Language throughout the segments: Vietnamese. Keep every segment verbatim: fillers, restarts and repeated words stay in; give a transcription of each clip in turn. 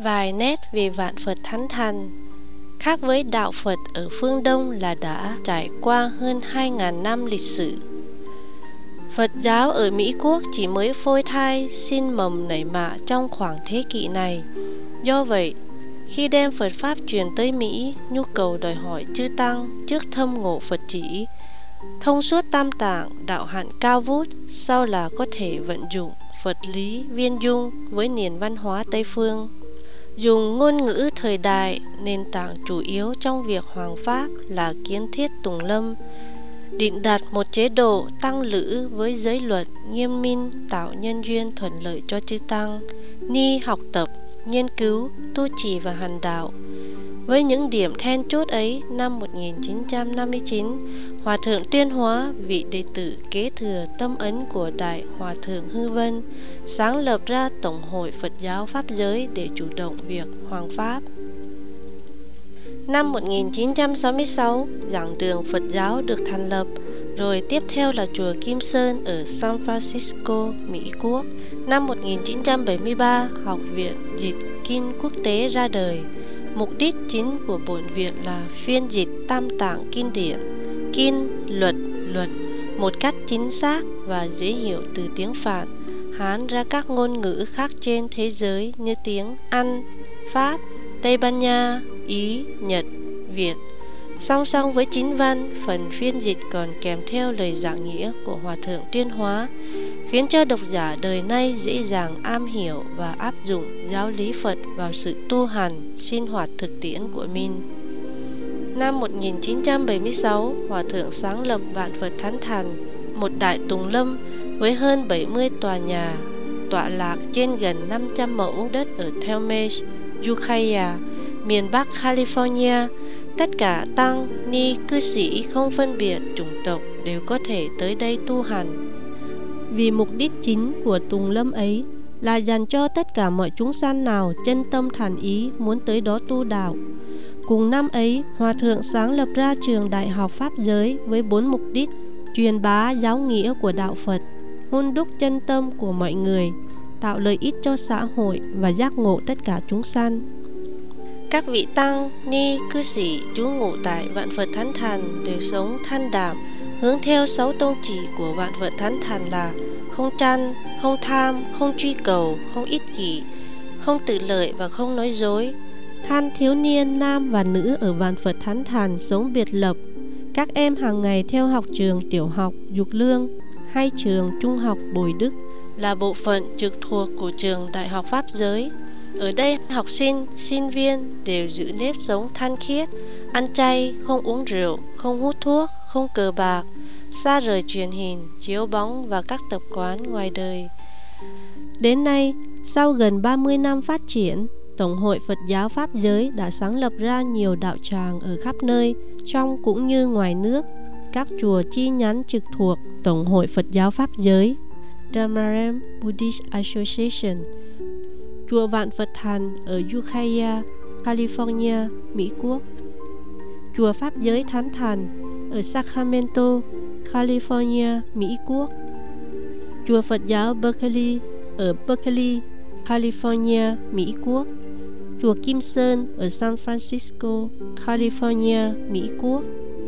Vài nét về vạn Phật Thánh Thành. Khác với đạo Phật ở phương Đông là đã trải qua hơn hai nghìn năm lịch sử, Phật giáo ở Mỹ Quốc chỉ mới phôi thai sinh mầm nảy mạ trong khoảng thế kỷ này. Do vậy, khi đem Phật Pháp truyền tới Mỹ, nhu cầu đòi hỏi chư Tăng trước thâm ngộ Phật chỉ, thông suốt tam tạng, đạo hạnh cao vút, sau là có thể vận dụng Phật lý viên dung với nền văn hóa Tây Phương. Dùng ngôn ngữ thời đại, nền tảng chủ yếu trong việc hoàng pháp là kiến thiết tùng lâm, định đặt một chế độ tăng lữ với giới luật nghiêm minh, tạo nhân duyên thuận lợi cho chư Tăng ni học tập, nghiên cứu, tu trì và hành đạo. Với những điểm then chốt ấy, năm một nghìn chín trăm năm mươi chín, Hòa thượng Tuyên Hóa, vị đệ tử kế thừa tâm ấn của Đại Hòa thượng Hư Vân, sáng lập ra Tổng hội Phật giáo Pháp giới để chủ động việc hoàng pháp. Năm một nghìn chín trăm sáu mươi sáu, giảng đường Phật giáo được thành lập, rồi tiếp theo là chùa Kim Sơn ở San Francisco, Mỹ Quốc. Năm một nghìn chín trăm bảy mươi ba, Học viện Dịch Kinh Quốc tế ra đời. Mục đích chính của bổn viện là phiên dịch tam tạng kinh điển, kinh, luật, luật một cách chính xác và dễ hiểu từ tiếng Phạn, Hán ra các ngôn ngữ khác trên thế giới như tiếng Anh, Pháp, Tây Ban Nha, Ý, Nhật, Việt. Song song với chính văn, phần phiên dịch còn kèm theo lời giảng nghĩa của Hòa thượng Tuyên Hóa, khiến cho độc giả đời nay dễ dàng am hiểu và áp dụng giáo lý Phật vào sự tu hành, sinh hoạt thực tiễn của mình. Năm một nghìn chín trăm bảy mươi sáu, Hòa thượng sáng lập Vạn Phật Thánh Thành, một đại tùng lâm với hơn bảy mươi tòa nhà, tọa lạc trên gần năm trăm mẫu đất ở Thelmage, Ukiah, miền Bắc California. Tất cả tăng, ni, cư sĩ không phân biệt chủng tộc đều có thể tới đây tu hành. Vì mục đích chính của tùng lâm ấy là dành cho tất cả mọi chúng sanh nào chân tâm thành ý muốn tới đó tu đạo. Cùng năm ấy, Hòa thượng sáng lập ra trường Đại học Pháp giới với bốn mục đích: truyền bá giáo nghĩa của đạo Phật, hun đúc chân tâm của mọi người, tạo lợi ích cho xã hội và giác ngộ tất cả chúng sanh. Các vị tăng, ni, cư sĩ trú ngụ tại Vạn Phật Thánh Thành đều sống thanh đạm, hướng theo sáu tôn chỉ của Vạn Phật Thánh Thành là không tranh, không tham, không truy cầu, không ích kỷ, không tự lợi và không nói dối. Thanh thiếu niên nam và nữ ở Vạn Phật Thánh Thành sống biệt lập. Các em hàng ngày theo học trường tiểu học Dục Lương hay trường trung học Bồi Đức là bộ phận trực thuộc của trường Đại học Pháp giới. Ở đây, học sinh, sinh viên đều giữ nếp sống thanh khiết, ăn chay, không uống rượu, không hút thuốc, không cờ bạc, xa rời truyền hình, chiếu bóng và các tập quán ngoài đời. Đến nay, sau gần ba mươi năm phát triển, Tổng hội Phật giáo Pháp giới đã sáng lập ra nhiều đạo tràng ở khắp nơi, trong cũng như ngoài nước. Các chùa chi nhánh trực thuộc Tổng hội Phật giáo Pháp giới, Dhammaram Buddhist Association, chùa Vạn Phật Thành ở Ukiah, California, Mỹ Quốc, chùa Pháp giới Thánh Thành ở Sacramento, California, Mỹ Quốc, chùa Phật giáo Berkeley ở Berkeley, California, Mỹ Quốc, chùa Kim Sơn ở San Francisco, California, Mỹ Quốc,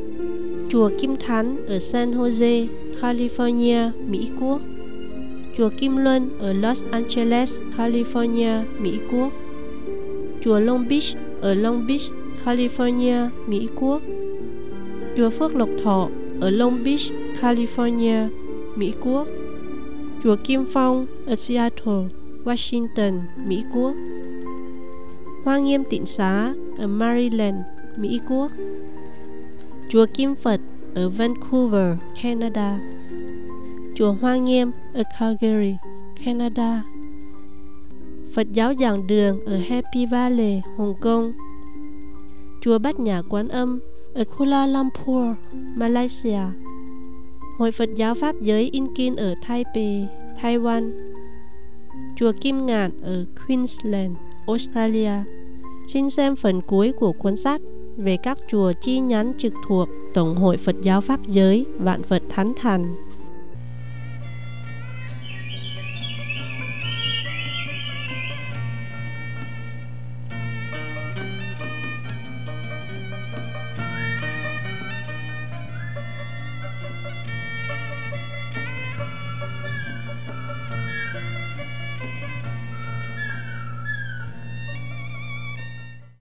chùa Kim Thánh ở San Jose, California, Mỹ Quốc, chùa Kim Luân ở Los Angeles, California, Mỹ Quốc, chùa Long Beach ở Long Beach, California, Mỹ Quốc, chùa Phước Lộc Thọ ở Long Beach, California, Mỹ Quốc, chùa Kim Phong ở Seattle, Washington, Mỹ Quốc, Hoa Nghiêm Tịnh Xá ở Maryland, Mỹ Quốc, chùa Kim Phật ở Vancouver, Canada, chùa Hoa Nghiêm ở Calgary, Canada, Phật giáo Giảng Đường ở Happy Valley, Hồng Kông, chùa Bát Nhã Quán Âm ở Kuala Lumpur, Malaysia, Hội Phật giáo Pháp giới Inkin ở Taipei, Taiwan, chùa Kim Ngạn ở Queensland, Australia. Xin xem phần cuối của cuốn sách về các chùa chi nhánh trực thuộc Tổng hội Phật giáo Pháp giới Vạn Phật Thánh Thành.